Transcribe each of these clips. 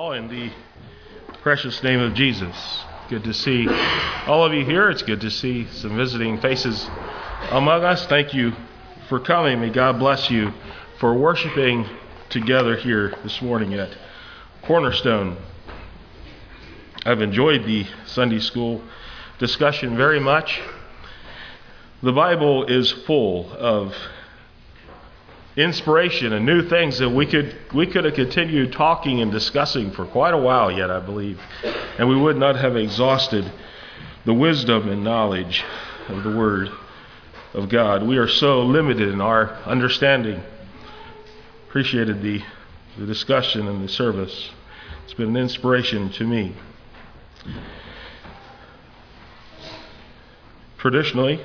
all in the precious name of Jesus. Good to see all of you here. It's good to see some visiting faces among us. Thank you for coming. May God bless you for worshiping together here this morning at Cornerstone. I've enjoyed the Sunday school discussion very much. The Bible is full of inspiration and new things that we could have continued talking and discussing for quite a while yet, I believe, and we would not have exhausted the wisdom and knowledge of the Word of God. We are so limited in our understanding. Appreciated the discussion and the service. It's been an inspiration to me. Traditionally,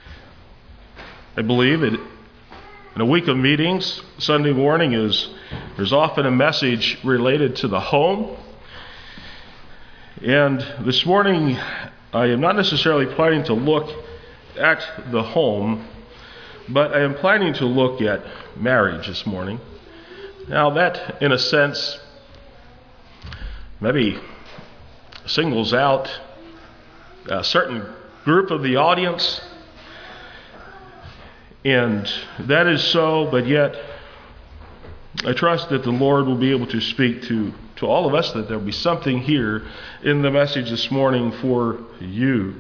I believe that in a week of meetings, Sunday morning there's often a message related to the home. And this morning, I am not necessarily planning to look at the home, but I am planning to look at marriage this morning. Now that, in a sense, maybe singles out a certain group of the audience. And that is so, but yet I trust that the Lord will be able to speak to all of us, that there will be something here in the message this morning for you.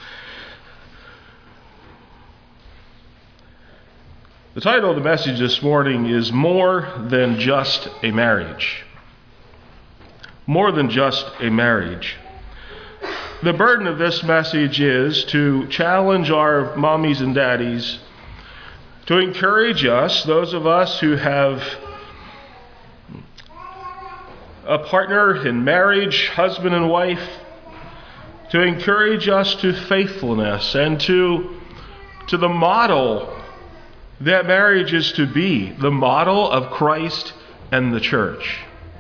The title of the message this morning is More Than Just a Marriage. More than just a marriage. The burden of this message is to challenge our mommies and daddies, to encourage us, those of us who have a partner in marriage, husband and wife, to encourage us to faithfulness and to the model that marriage is to be, the model of Christ and the church.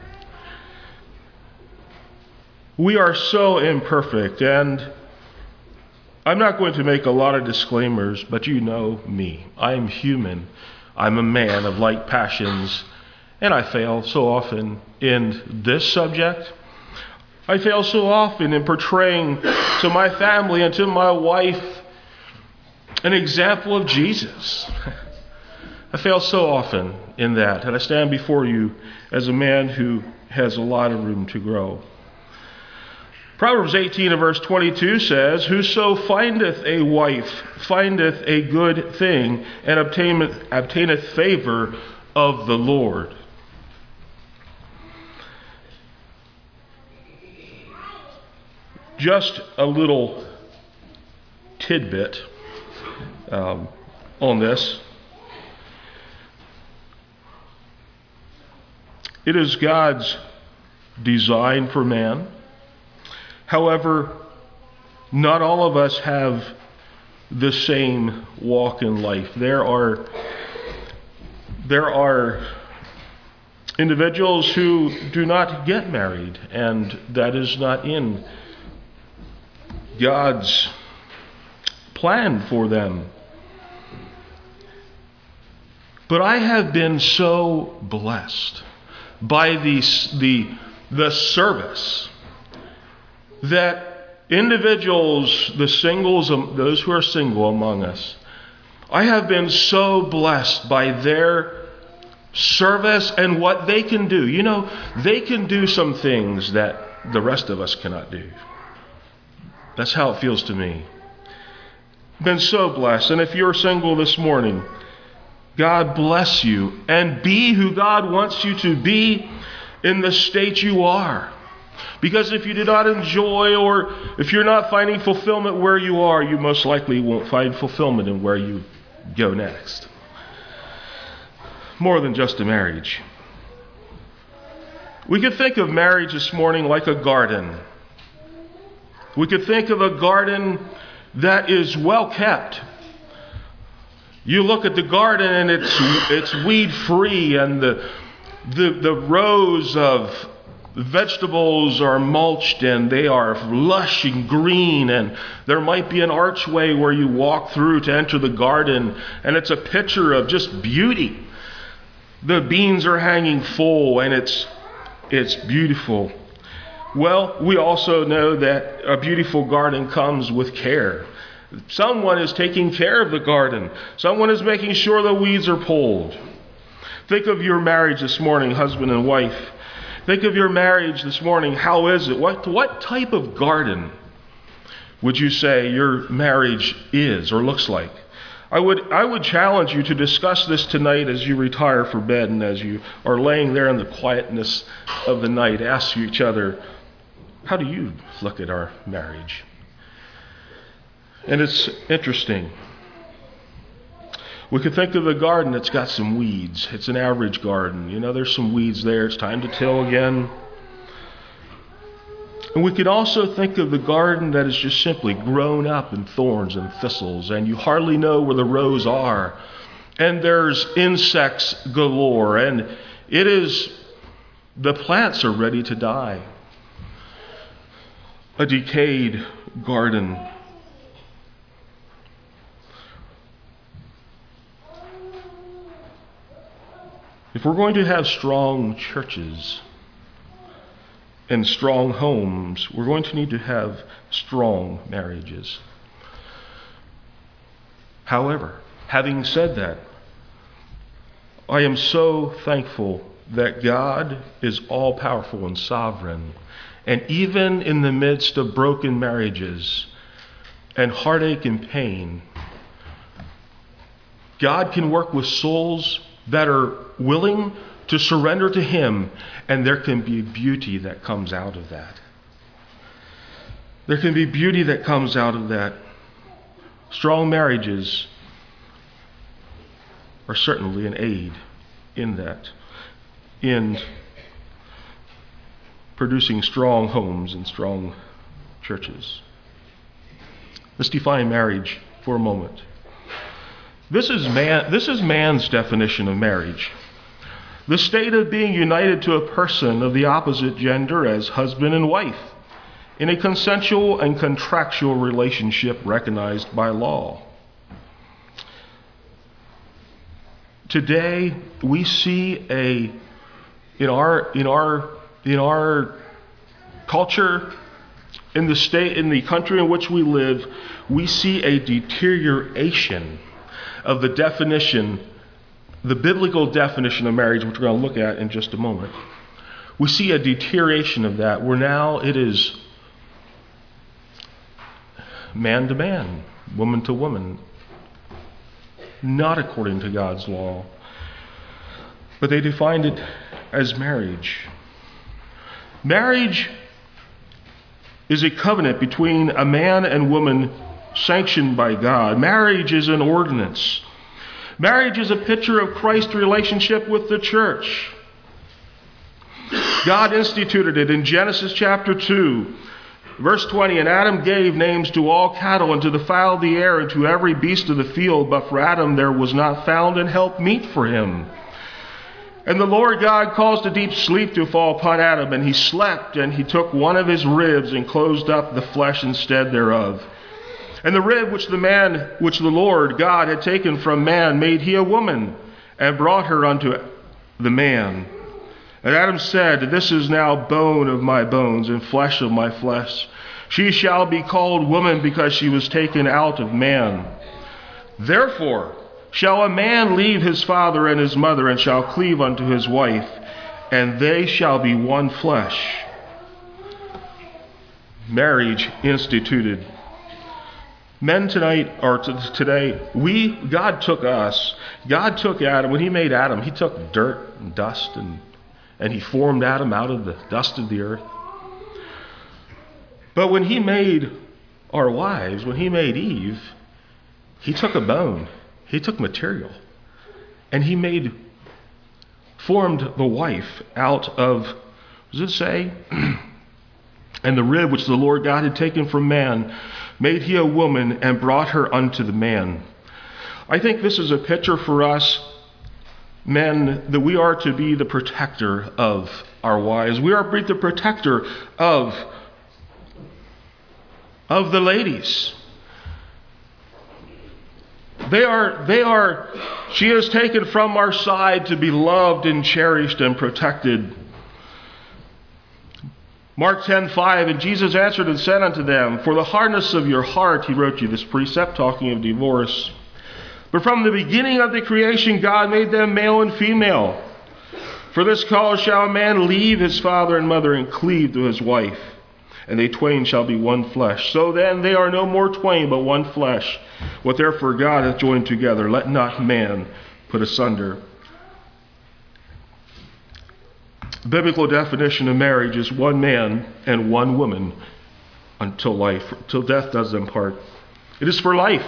We are so imperfect, and I'm not going to make a lot of disclaimers, but you know me. I am human. I'm a man of like passions, and I fail so often in this subject. I fail so often in portraying to my family and to my wife an example of Jesus. I fail so often in that, and I stand before you as a man who has a lot of room to grow. Proverbs 18 and verse 22 says, Whoso findeth a wife findeth a good thing, and obtaineth favor of the Lord. Just a little tidbit on this. It is God's design for man. However, not all of us have the same walk in life. There are individuals who do not get married, and that is not in God's plan for them. But I have been so blessed by the service that individuals, the singles, those who are single among us, I have been so blessed by their service and what they can do. You know, they can do some things that the rest of us cannot do. That's how it feels to me. Been so blessed. And if you're single this morning, God bless you, and be who God wants you to be in the state you are. Because if you do not enjoy, or if you're not finding fulfillment where you are, you most likely won't find fulfillment in where you go next. More than just a marriage. We could think of marriage this morning like a garden. We could think of a garden that is well kept. You look at the garden and it's weed free, and the rows of vegetables are mulched and they are lush and green, and there might be an archway where you walk through to enter the garden, and it's a picture of just beauty. The beans are hanging full, and it's It's beautiful. Well, we also know that a beautiful garden comes with care. Someone is taking care of the garden. Someone is making sure the weeds are pulled. Think of your marriage this morning, husband and wife. Think of your marriage this morning. How is it? What type of garden would you say your marriage is or looks like? I would challenge you to discuss this tonight as you retire for bed and as you are laying there in the quietness of the night. Ask each other, how do you look at our marriage? And it's interesting. We could think of the garden that's got some weeds. It's an average garden. You know, there's some weeds there. It's time to till again. And we could also think of the garden that is just simply grown up in thorns and thistles, and you hardly know where the rows are. And there's insects galore, and the plants are ready to die. A decayed garden. If we're going to have strong churches and strong homes, we're going to need to have strong marriages. However, having said that, I am so thankful that God is all-powerful and sovereign. And even in the midst of broken marriages and heartache and pain, God can work with souls that are willing to surrender to Him, and there can be beauty that comes out of that. There can be beauty that comes out of that. Strong marriages are certainly an aid in that, in producing strong homes and strong churches. Let's define marriage for a moment. This is man's definition of marriage. The state of being united to a person of the opposite gender as husband and wife in a consensual and contractual relationship recognized by law. Today, we see in our culture, in the country in which we live, we see a deterioration of the definition, the biblical definition of marriage, which we're going to look at in just a moment. We see a deterioration of that, where now it is man to man, woman to woman, not according to God's law. But they defined it as marriage. Marriage is a covenant between a man and woman sanctioned by God. Marriage is an ordinance. Marriage is a picture of Christ's relationship with the church. God instituted it in Genesis chapter 2, verse 20. And Adam gave names to all cattle and to the fowl of the air and to every beast of the field. But for Adam there was not found an help meet for him. And the Lord God caused a deep sleep to fall upon Adam, and he slept, and he took one of his ribs and closed up the flesh instead thereof. And the rib which the Lord God had taken from man made he a woman, and brought her unto the man. And Adam said, This is now bone of my bones and flesh of my flesh. She shall be called woman, because she was taken out of man. Therefore shall a man leave his father and his mother, and shall cleave unto his wife, and they shall be one flesh. Marriage instituted. Men today, God took us. God took Adam. When He made Adam, He took dirt and dust, and He formed Adam out of the dust of the earth. But when He made our wives, when He made Eve, He took a bone. He took material. And He formed the wife out of, what does it say? And the rib which the Lord God had taken from man made He a woman, and brought her unto the man. I think this is a picture for us, men, that we are to be the protector of our wives. We are to be the protector of the ladies. She is taken from our side to be loved and cherished and protected. Mark 10:5, and Jesus answered and said unto them, For the hardness of your heart he wrote you this precept, talking of divorce. But from the beginning of the creation God made them male and female. For this cause shall a man leave his father and mother and cleave to his wife, and they twain shall be one flesh. So then they are no more twain, but one flesh. What therefore God hath joined together, let not man put asunder. The biblical definition of marriage is one man and one woman until death does them part. It is for life.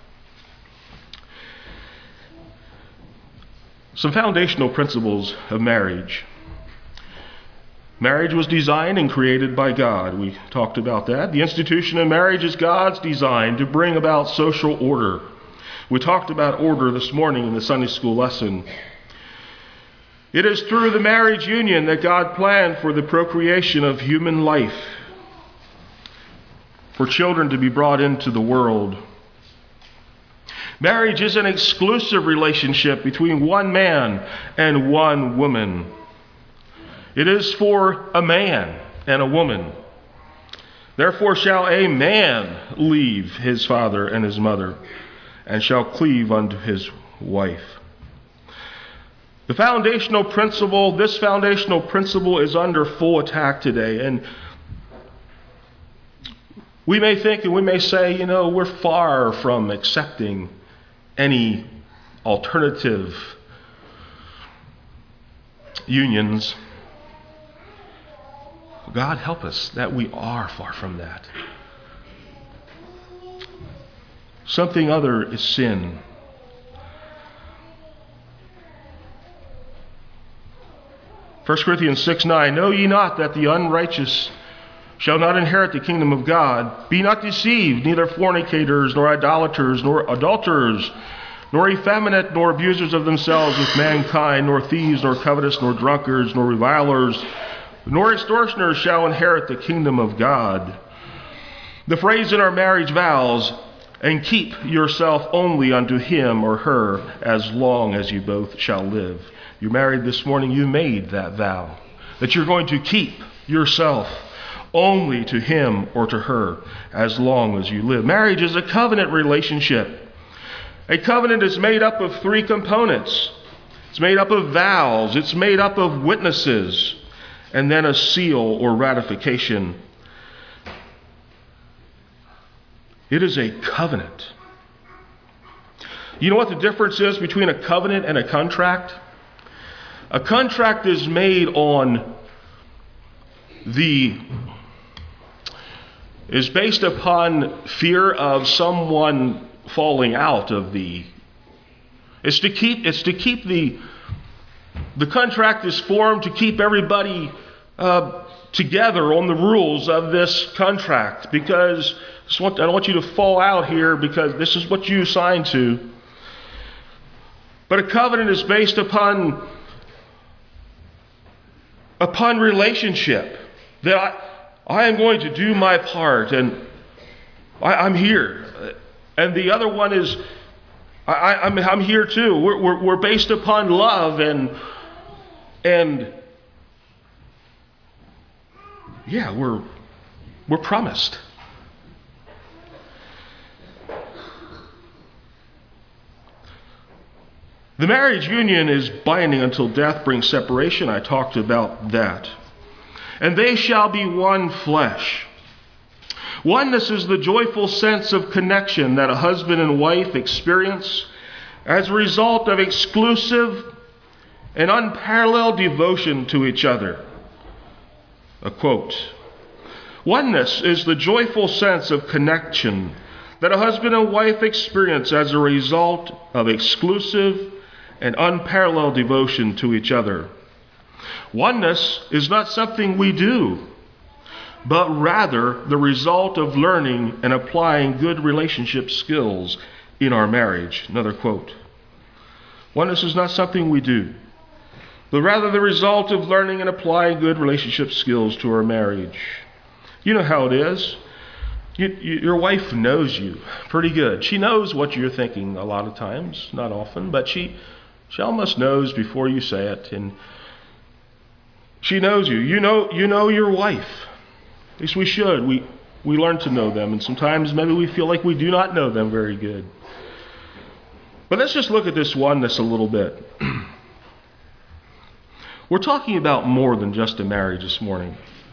Some foundational principles of marriage. Marriage was designed and created by God. We talked about that. The institution of marriage is God's design to bring about social order. We talked about order this morning in the Sunday school lesson. It is through the marriage union that God planned for the procreation of human life, for children to be brought into the world. Marriage is an exclusive relationship between one man and one woman. It is for a man and a woman. Therefore shall a man leave his father and his mother, and shall cleave unto his wife. This foundational principle is under full attack today. And we may think and we may say, we're far from accepting any alternative unions. God help us that we are far from that. Something other is sin. 1 Corinthians 6:9, Know ye not that the unrighteous shall not inherit the kingdom of God? Be not deceived, neither fornicators, nor idolaters, nor adulterers, nor effeminate, nor abusers of themselves with mankind, nor thieves, nor covetous, nor drunkards, nor revilers, nor extortioners shall inherit the kingdom of God. The phrase in our marriage vows, and keep yourself only unto him or her as long as you both shall live. You're married this morning, you made that vow, that you're going to keep yourself only to him or to her as long as you live. Marriage is a covenant relationship. A covenant is made up of three components. It's made up of vows, it's made up of witnesses, and then a seal or ratification. It is a covenant. You know what the difference is between a covenant and a contract? A contract is made is based upon fear of someone falling out of it's to keep the contract is formed to keep everybody together on the rules of this contract, because I don't want you to fall out here because this is what you signed to. But a covenant is based upon relationship, that I am going to do my part and I'm here. And the other one is I'm here too. We're based upon love and yeah, we're promised. The marriage union is binding until death brings separation. I talked about that. And they shall be one flesh. Oneness is the joyful sense of connection that a husband and wife experience as a result of exclusive and unparalleled devotion to each other. A quote. Oneness is the joyful sense of connection that a husband and wife experience as a result of exclusive and unparalleled devotion to each other. Oneness is not something we do, but rather the result of learning and applying good relationship skills in our marriage. Another quote. Oneness is not something we do, but rather the result of learning and applying good relationship skills to our marriage. You know how it is. Your wife knows you pretty good. She knows what you're thinking a lot of times, not often, but she almost knows before you say it, and she knows you. You know your wife. At least we should. We learn to know them, and sometimes maybe we feel like we do not know them very good. But let's just look at this oneness a little bit. We're talking about more than just a marriage this morning.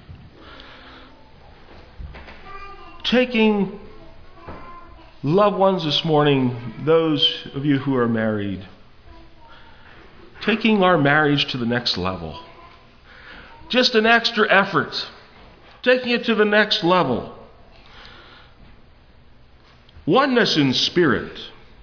Taking loved ones this morning, those of you who are married, taking our marriage to the next level. Just an extra effort. Taking it to the next level. Oneness in spirit.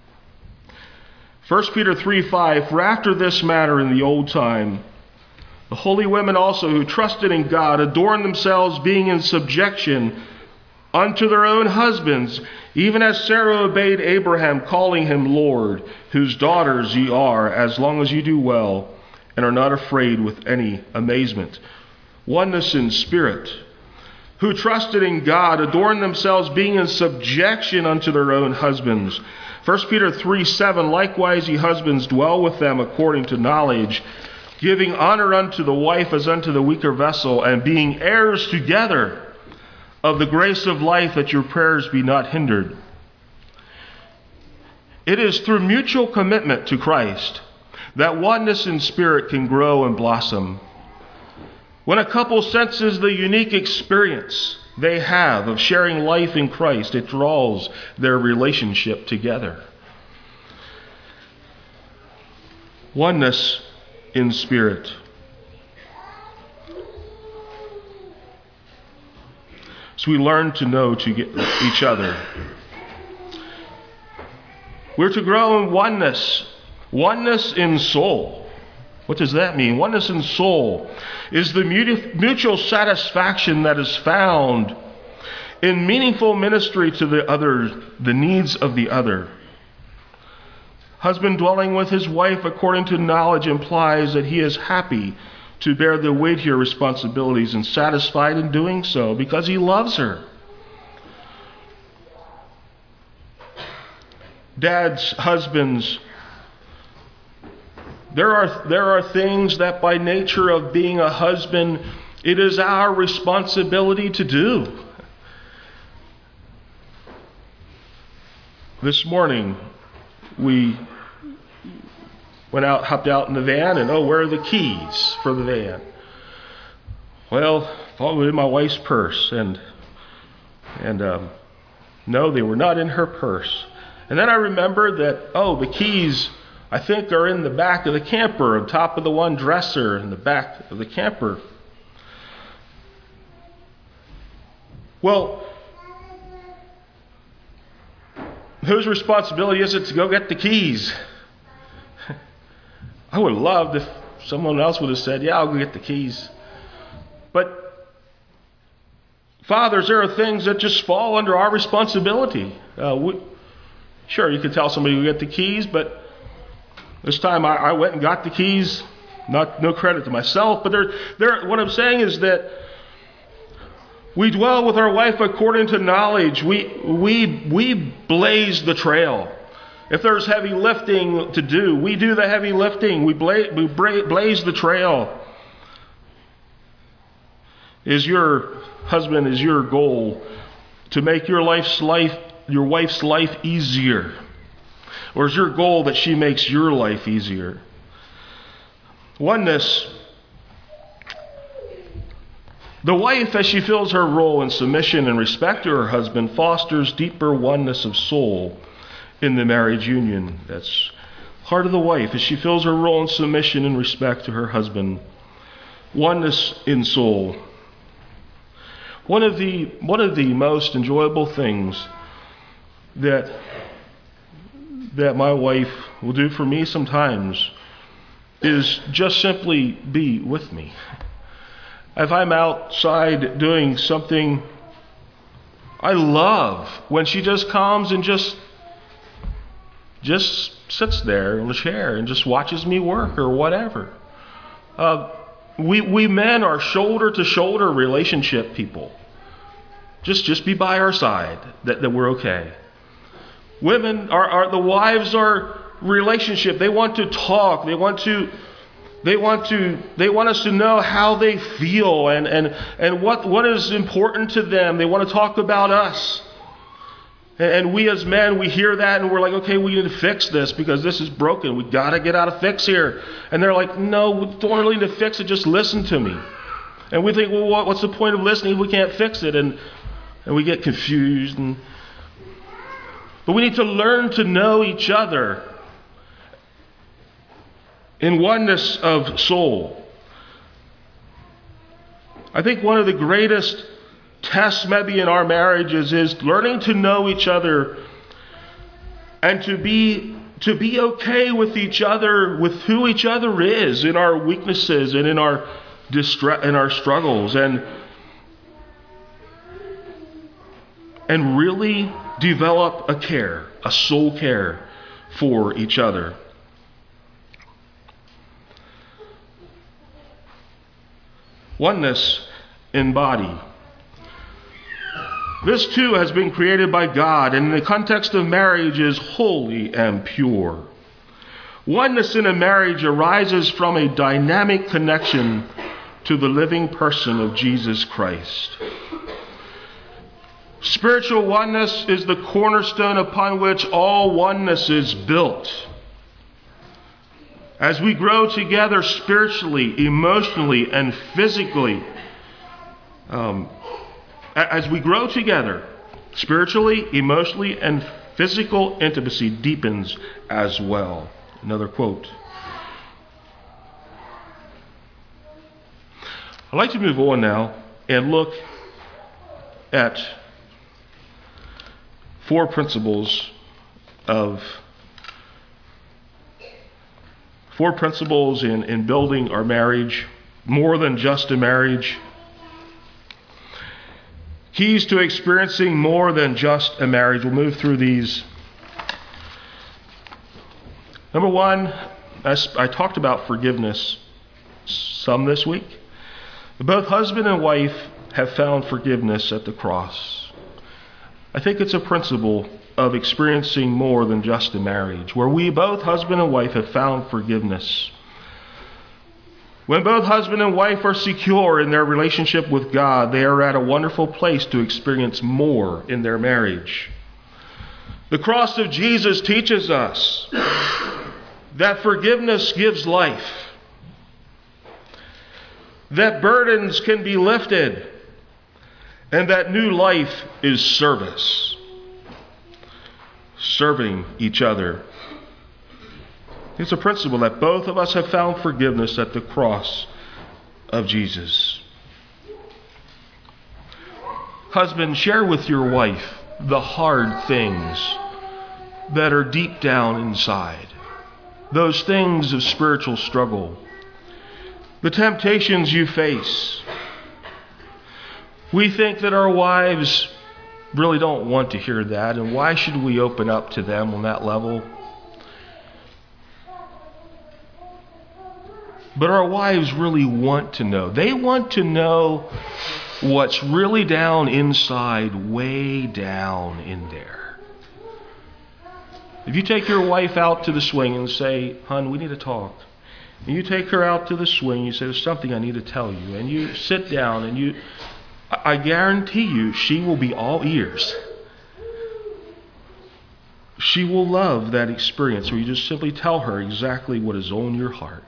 1 Peter 3:5, for after this manner in the old time, the holy women also who trusted in God adorned themselves, being in subjection unto their own husbands, even as Sarah obeyed Abraham, calling him Lord, whose daughters ye are, as long as ye do well, and are not afraid with any amazement. Oneness in spirit. Who trusted in God, adorned themselves, being in subjection unto their own husbands. 1 Peter 3:7, likewise ye husbands dwell with them according to knowledge, giving honor unto the wife as unto the weaker vessel, and being heirs together of the grace of life, that your prayers be not hindered. It is through mutual commitment to Christ that oneness in spirit can grow and blossom. When a couple senses the unique experience they have of sharing life in Christ, it draws their relationship together. Oneness in spirit. So we learn to know each other. We're to grow in oneness. Oneness in soul. What does that mean? Oneness in soul is the mutual satisfaction that is found in meaningful ministry to the other, the needs of the other. Husband dwelling with his wife according to knowledge implies that he is happy to bear the weightier responsibilities and satisfied in doing so because he loves her. Dads, husbands, there are things that by nature of being a husband, it is our responsibility to do. This morning, we hopped out in the van, and where are the keys for the van? Well, thought it was in my wife's purse, and no, they were not in her purse. And then I remembered that, the keys, I think, are in the back of the camper, on top of the one dresser in the back of the camper. Well, whose responsibility is it to go get the keys? I would have loved if someone else would have said, yeah, I'll go get the keys. But fathers, there are things that just fall under our responsibility. Sure, you could tell somebody to get the keys, but this time I went and got the keys. No credit to myself, but what I'm saying is that we dwell with our wife according to knowledge. We blaze the trail. If there's heavy lifting to do, we do the heavy lifting. We blaze the trail. Is your goal to make your wife's life easier? Or is your goal that she makes your life easier? Oneness. The wife, as she fills her role in submission and respect to her husband, fosters deeper oneness of soul in the marriage union. That's heart of the wife, as she fills her role in submission and respect to her husband. Oneness in soul. One of the most enjoyable things that my wife will do for me sometimes is just simply be with me. If I'm outside doing something, I love when she just comes and just sits there in the chair and just watches me work or whatever. We men are shoulder-to-shoulder relationship people. Just be by our side, that we're okay. Women the wives are relationship. They want to talk. They want to They want us to know how they feel and what is important to them. They want to talk about us. And we as men, we hear that and we're like, okay, we need to fix this because this is broken. We got to get out of fix here. And they're like, no, we don't really need to fix it. Just listen to me. And we think, well, what's the point of listening if we can't fix it? And we get confused. But we need to learn to know each other in oneness of soul. I think one of the greatest tests maybe in our marriages is learning to know each other and to be okay with each other, with who each other is, in our weaknesses and in our struggles, and really develop a soul care for each other. Oneness in body. This too has been created by God, and in the context of marriage is holy and pure. Oneness in a marriage arises from a dynamic connection to the living person of Jesus Christ. Spiritual oneness is the cornerstone upon which all oneness is built. As we grow together spiritually, emotionally, and physically, as we grow together spiritually, emotionally, and physical intimacy deepens as well. Another quote. I'd like to move on now and look at 4 principles in building our marriage, more than just a marriage. Keys to experiencing more than just a marriage. We'll move through these. Number 1, I talked about forgiveness some this week. Both husband and wife have found forgiveness at the cross. I think it's a principle of experiencing more than just a marriage, where we both, husband and wife, have found forgiveness. When both husband and wife are secure in their relationship with God, they are at a wonderful place to experience more in their marriage. The cross of Jesus teaches us that forgiveness gives life, that burdens can be lifted, and that new life is service. Serving each other. It's a principle that both of us have found forgiveness at the cross of Jesus. Husband, share with your wife the hard things that are deep down inside. Those things of spiritual struggle. The temptations you face. We think that our wives really don't want to hear that, and why should we open up to them on that level? But our wives really want to know. They want to know what's really down inside, way down in there. If you take your wife out to the swing and say, "Hon, we need to talk," and you take her out to the swing, you say, "There's something I need to tell you," and you sit down and I guarantee you she will be all ears. She will love that experience where you just simply tell her exactly what is on your heart.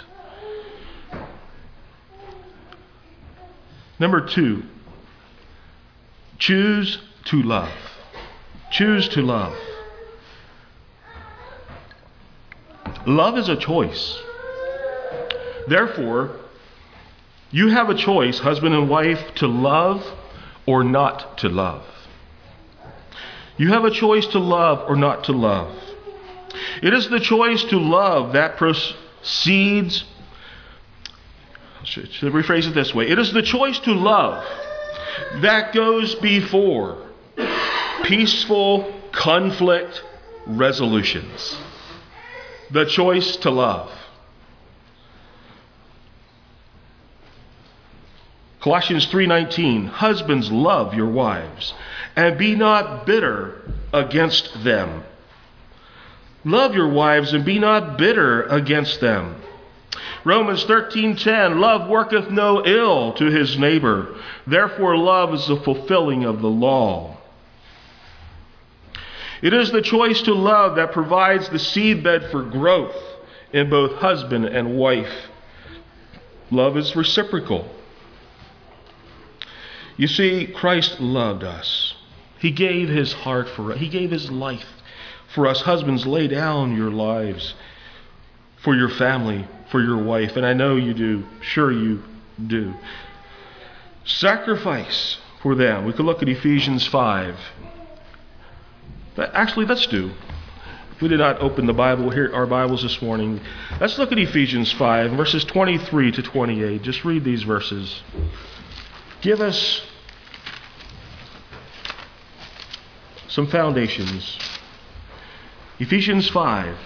Number 2, choose to love. Choose to love. Love is a choice. Therefore, you have a choice, husband and wife, to love or not to love. You have a choice to love or not to love. It is the choice to love that proceeds. I should rephrase it this way. It is the choice to love that goes before peaceful conflict resolutions. The choice to love. Colossians 3:19, husbands, love your wives, and be not bitter against them. Love your wives and be not bitter against them. Romans 13:10, love worketh no ill to his neighbor. Therefore love is the fulfilling of the law. It is the choice to love that provides the seedbed for growth in both husband and wife. Love is reciprocal. You see, Christ loved us. He gave his heart for us. He gave his life for us. Husbands, lay down your lives for your family, for your wife. And I know you do. Sure you do. Sacrifice for them. We could look at Ephesians 5. Actually, let's do. We did not open the Bible here, our Bibles this morning. Let's look at Ephesians 5, verses 23 to 28. Just read these verses. Give us some foundations. Ephesians 5.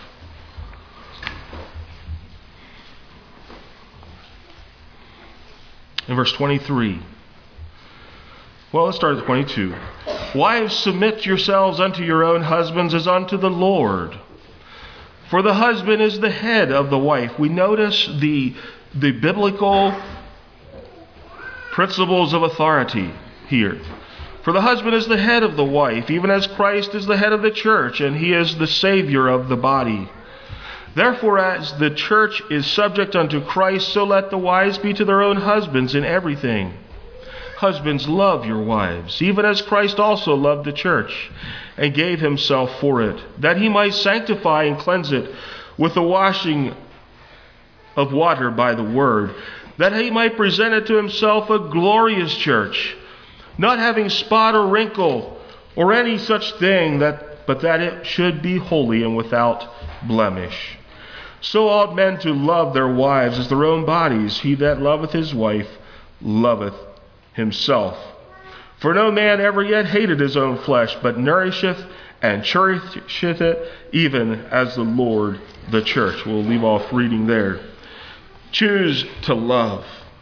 In verse 23. Well, let's start at 22. Wives, submit yourselves unto your own husbands as unto the Lord. For the husband is the head of the wife. We notice the biblical principles of authority here. For the husband is the head of the wife, even as Christ is the head of the church, and he is the Savior of the body. Therefore, as the church is subject unto Christ, so let the wives be to their own husbands in everything. Husbands, love your wives, even as Christ also loved the church, and gave himself for it, that he might sanctify and cleanse it with the washing of water by the word, that he might present it to himself a glorious church, not having spot or wrinkle or any such thing, but that it should be holy and without blemish. So ought men to love their wives as their own bodies. He that loveth his wife loveth himself. For no man ever yet hated his own flesh, but nourisheth and cherisheth it, even as the Lord the church. We'll leave off reading there. Choose to love.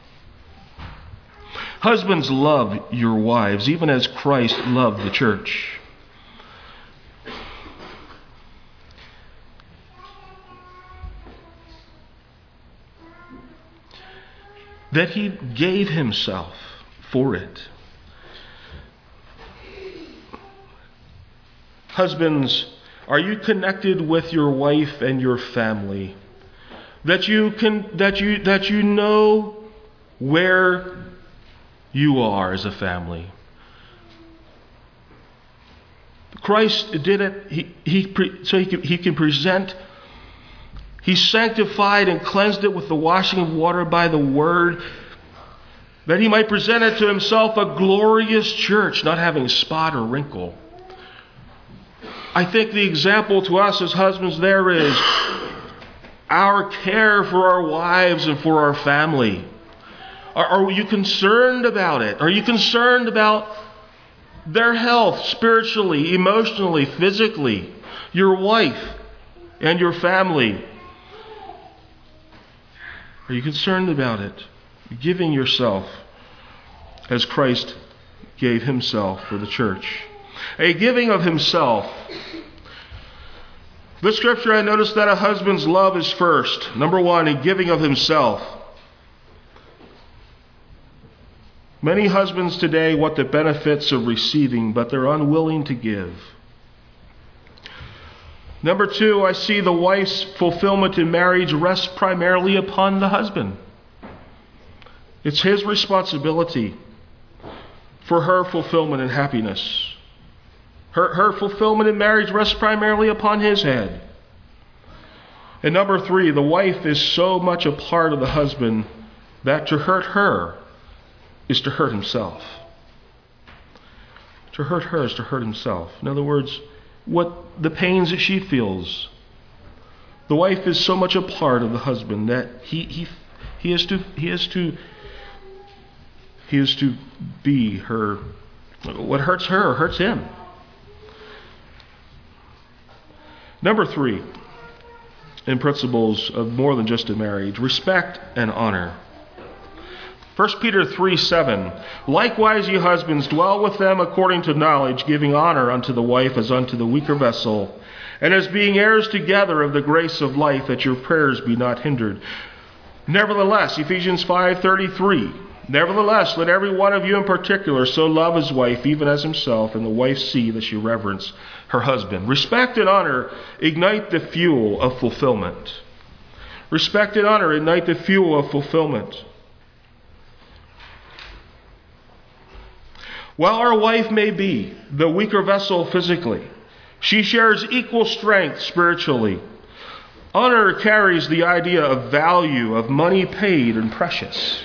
Husbands, love your wives, even as Christ loved the church. That he gave himself for it. Husbands, are you connected with your wife and your family? That you know where you are as a family. Christ did it so he can present. He sanctified and cleansed it with the washing of water by the word, that he might present it to himself a glorious church, not having spot or wrinkle. I think the example to us as husbands there is our care for our wives and for our family. Are you concerned about it? Are you concerned about their health spiritually, emotionally, physically? Your wife and your family. Are you concerned about it? Giving yourself as Christ gave himself for the church. A giving of himself. This scripture, I noticed that a husband's love is first. Number one, a giving of himself. Many husbands today want the benefits of receiving, but they're unwilling to give. Number two, I see the wife's fulfillment in marriage rests primarily upon the husband. It's his responsibility for her fulfillment and happiness. Her fulfillment in marriage rests primarily upon his head. And number three, the wife is so much a part of the husband that to hurt her is to hurt himself. To hurt her is to hurt himself. In other words, what the pains that she feels. The wife is so much a part of the husband that he is to be her. What hurts her hurts him. Number three, in principles of more than just a marriage, respect and honor. 1 Peter 3:7, likewise ye husbands, dwell with them according to knowledge, giving honor unto the wife as unto the weaker vessel, and as being heirs together of the grace of life, that your prayers be not hindered. Nevertheless, Ephesians 5:33, nevertheless, let every one of you in particular so love his wife even as himself, and the wife see that she reverence her husband. Respect and honor ignite the fuel of fulfillment. Respect and honor ignite the fuel of fulfillment. While our wife may be the weaker vessel physically, she shares equal strength spiritually. Honor carries the idea of value, of money paid and precious.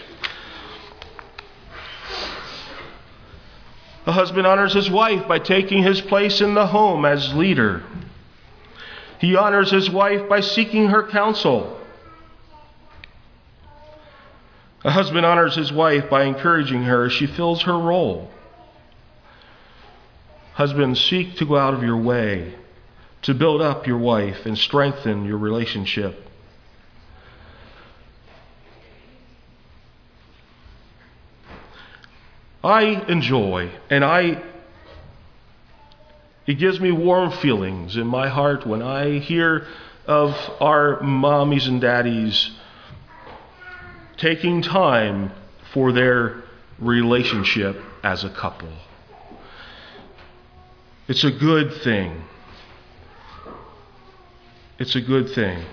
The husband honors his wife by taking his place in the home as leader. He honors his wife by seeking her counsel. A husband honors his wife by encouraging her as she fills her role. Husbands, seek to go out of your way to build up your wife and strengthen your relationship. I enjoy, and it gives me warm feelings in my heart when I hear of our mommies and daddies taking time for their relationship as a couple. It's a good thing. It's a good thing.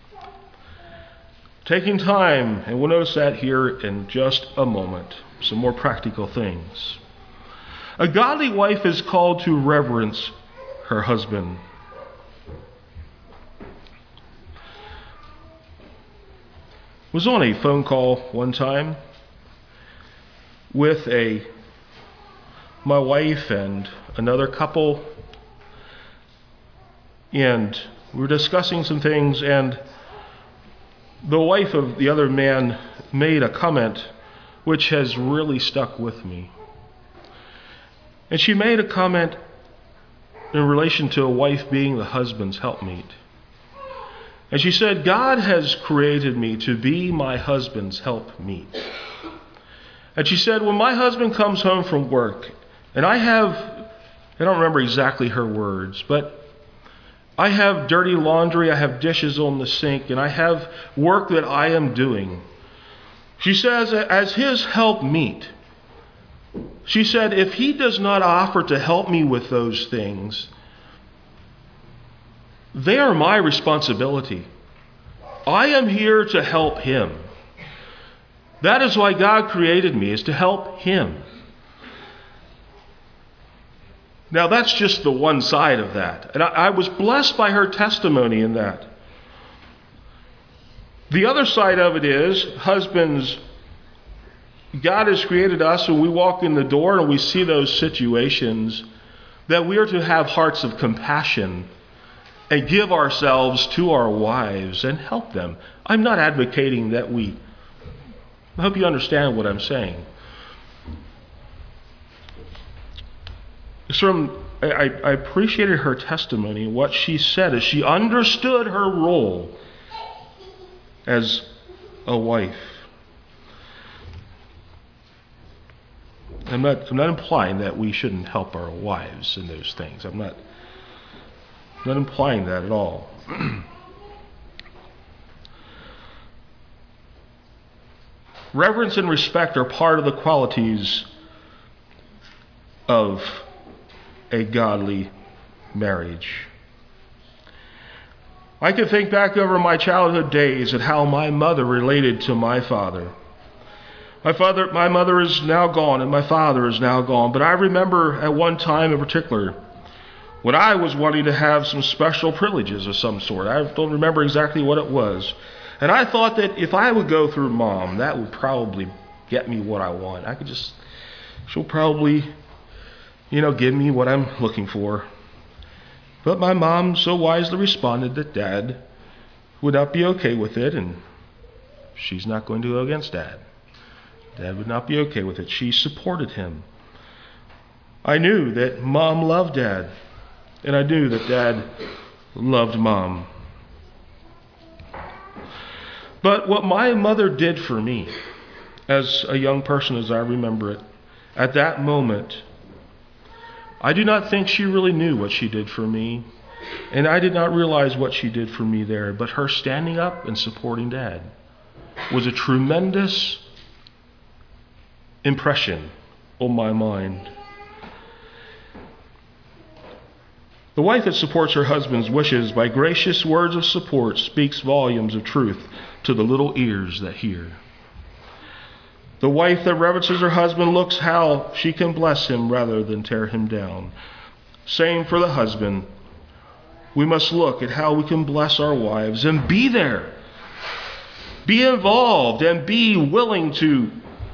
Taking time, and we'll notice that here in just a moment. Some more practical things. A godly wife is called to reverence her husband. I was on a phone call one time with my wife and another couple, and we were discussing some things, and the wife of the other man made a comment which has really stuck with me. And she made a comment in relation to a wife being the husband's helpmeet. And she said, God has created me to be my husband's helpmeet. And she said, when my husband comes home from work, and I don't remember exactly her words, but I have dirty laundry, I have dishes on the sink, and I have work that I am doing. She says, as his helpmeet, she said, if he does not offer to help me with those things, they are my responsibility. I am here to help him. That is why God created me, is to help him. Now that's just the one side of that. And I was blessed by her testimony in that. The other side of it is, husbands, God has created us when we walk in the door and we see those situations that we are to have hearts of compassion and give ourselves to our wives and help them. I'm not advocating that I hope you understand what I'm saying. I appreciated her testimony and what she said as she understood her role as a wife. I'm not implying that we shouldn't help our wives in those things. I'm not implying that at all. Reverence and respect are part of the qualities of a godly marriage. I can think back over my childhood days at how my mother related to my father. My mother is now gone and my father is now gone, but I remember at one time in particular when I was wanting to have some special privileges of some sort. I don't remember exactly what it was. And I thought that if I would go through Mom, that would probably get me what I want. She'll probably, give me what I'm looking for. But my mom so wisely responded that Dad would not be okay with it, and she's not going to go against Dad. Dad would not be okay with it. She supported him. I knew that Mom loved Dad, and I knew that Dad loved Mom. But what my mother did for me, as a young person as I remember it, at that moment, I do not think she really knew what she did for me, and I did not realize what she did for me there, but her standing up and supporting Dad. was a tremendous impression on my mind. The wife that supports her husband's wishes by gracious words of support speaks volumes of truth to the little ears that hear. The wife that reverences her husband looks how she can bless him rather than tear him down. Same for the husband. We must look at how we can bless our wives and be there. Be involved and be willing to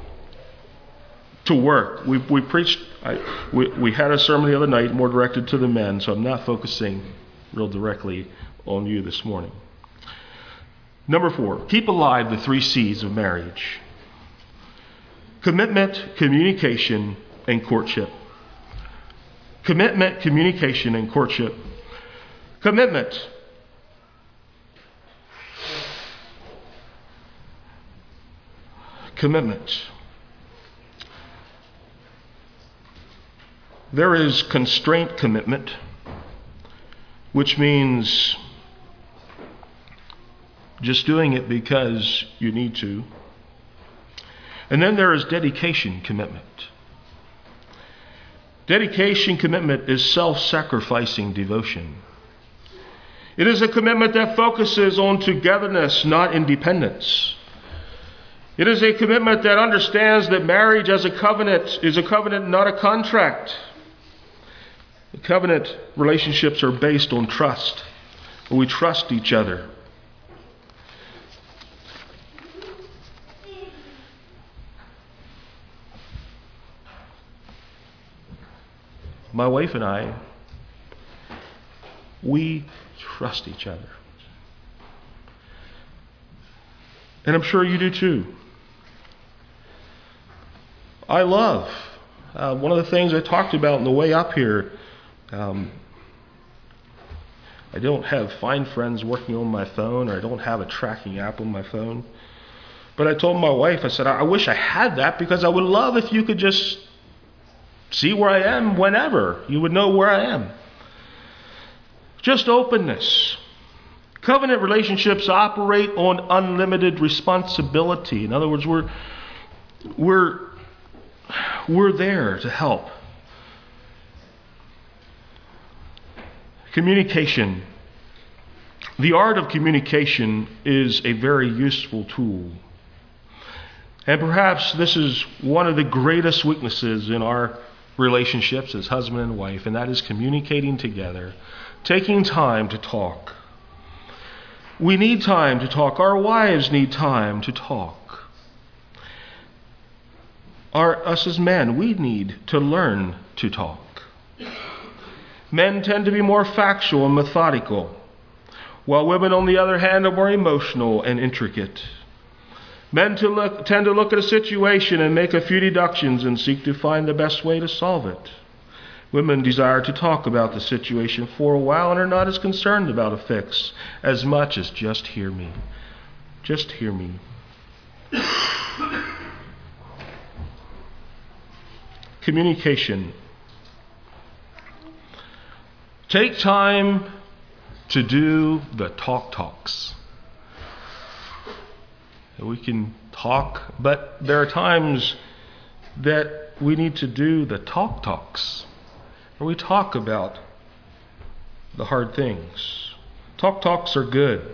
work. We preached. We had a sermon the other night more directed to the men, so I'm not focusing real directly on you this morning. Number 4, keep alive the 3 C's of marriage: commitment, communication, and courtship. Commitment, communication, and courtship. Commitment. Commitment. There is constraint commitment, which means just doing it because you need to. And then there is dedication commitment. Dedication commitment is self-sacrificing devotion. It is a commitment that focuses on togetherness, not independence. It is a commitment that understands that marriage as a covenant is a covenant, not a contract. Covenant relationships are based on trust. We trust each other. My wife and I, we trust each other. And I'm sure you do too. I love, one of the things I talked about on the way up here, I don't have Find Friends working on my phone, or I don't have a tracking app on my phone. But I told my wife, I said, I wish I had that, because I would love if you could just see where I am whenever. You would know where I am. Just openness. Covenant relationships operate on unlimited responsibility. In other words, we're there to help. Communication. The art of communication is a very useful tool. And perhaps this is one of the greatest weaknesses in our relationships as husband and wife, and that is communicating together, taking time to talk. We need time to talk. Our wives need time to talk. Us as men, we need to learn to talk. Men tend to be more factual and methodical, while women, on the other hand, are more emotional and intricate. Men tend to look at a situation and make a few deductions and seek to find the best way to solve it. Women desire to talk about the situation for a while and are not as concerned about a fix as much as just hear me. Just hear me. Communication. Take time to do the talks. We can talk, but there are times that we need to do the talks. Where we talk about the hard things. Talks are good.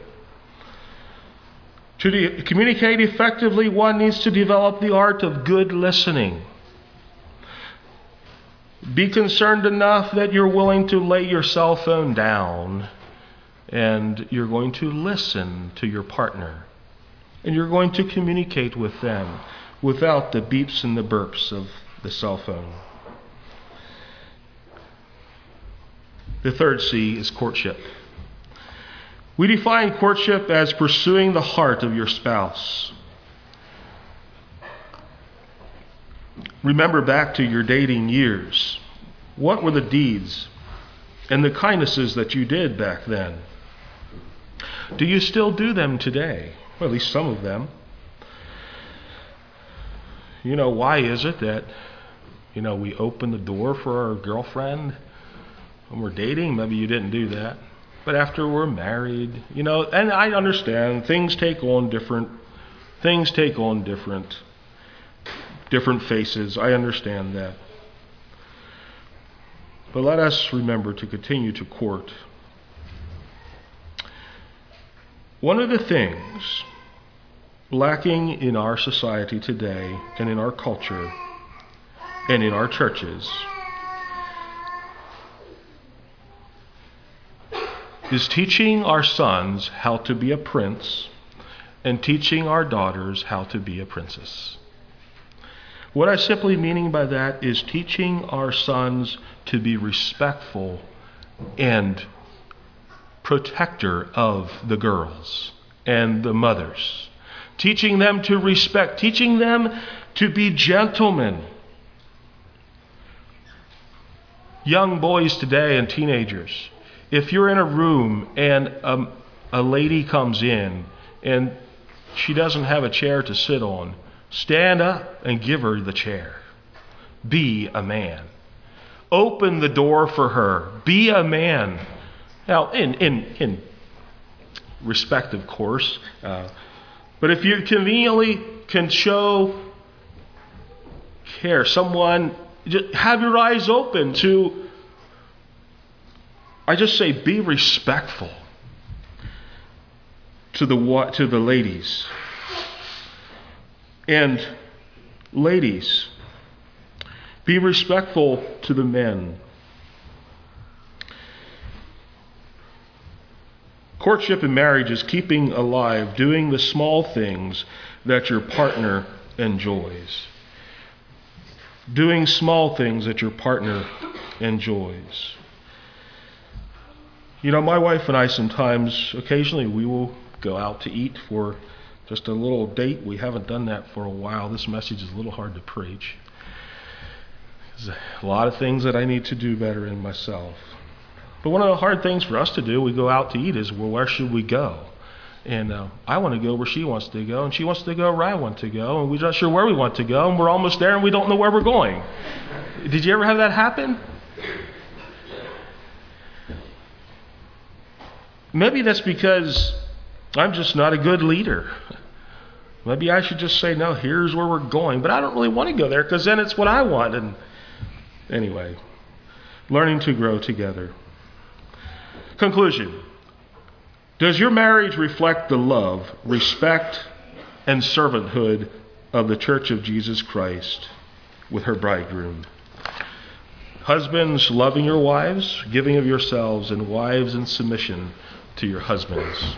To communicate effectively, one needs to develop the art of good listening. Be concerned enough that you're willing to lay your cell phone down and you're going to listen to your partner. And you're going to communicate with them without the beeps and the burps of the cell phone. The third C is courtship. We define courtship as pursuing the heart of your spouse. Remember back to your dating years. What were the deeds and the kindnesses that you did back then? Do you still do them today? Well, at least some of them. Why is it that, we open the door for our girlfriend when we're dating? Maybe you didn't do that. But after we're married, and I understand things take on different Things take on different faces. I understand that. But let us remember to continue to court. One of the things lacking in our society today and in our culture and in our churches is teaching our sons how to be a prince and teaching our daughters how to be a princess. What I simply meaning by that is teaching our sons to be respectful and protector of the girls and the mothers. Teaching them to respect, teaching them to be gentlemen. Young boys today and teenagers, if you're in a room and a lady comes in and she doesn't have a chair to sit on, stand up and give her the chair. Be a man. Open the door for her. Be a man. Now, in respect, of course, but if you conveniently can show care, someone, just have your eyes open to, I just say, be respectful to the ladies. And ladies, be respectful to the men. Courtship and marriage is keeping alive, doing the small things that your partner enjoys. Doing small things that your partner enjoys. You know, my wife and I sometimes, occasionally, we will go out to eat for just a little date. We haven't done that for a while. This message is a little hard to preach. There's a lot of things that I need to do better in myself. But one of the hard things for us to do, we go out to eat, is, well, where should we go? And I want to go where she wants to go, and she wants to go where I want to go, and we're not sure where we want to go, and we're almost there, and we don't know where we're going. Did you ever have that happen? Maybe that's because I'm just not a good leader. Maybe I should just say, no, here's where we're going. But I don't really want to go there because then it's what I want. And anyway, learning to grow together. Conclusion. Does your marriage reflect the love, respect, and servanthood of the Church of Jesus Christ with her bridegroom? Husbands, loving your wives, giving of yourselves, and wives in submission to your husbands.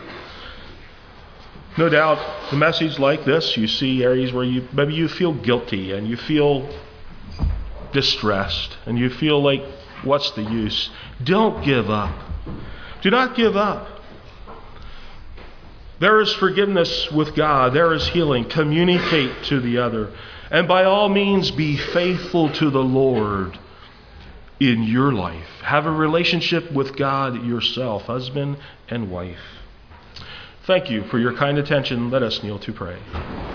No doubt, a message like this, you see areas where maybe you feel guilty and you feel distressed and you feel like, what's the use? Don't give up. Do not give up. There is forgiveness with God. There is healing. Communicate to the other. And by all means, be faithful to the Lord in your life. Have a relationship with God yourself, husband and wife. Thank you for your kind attention. Let us kneel to pray.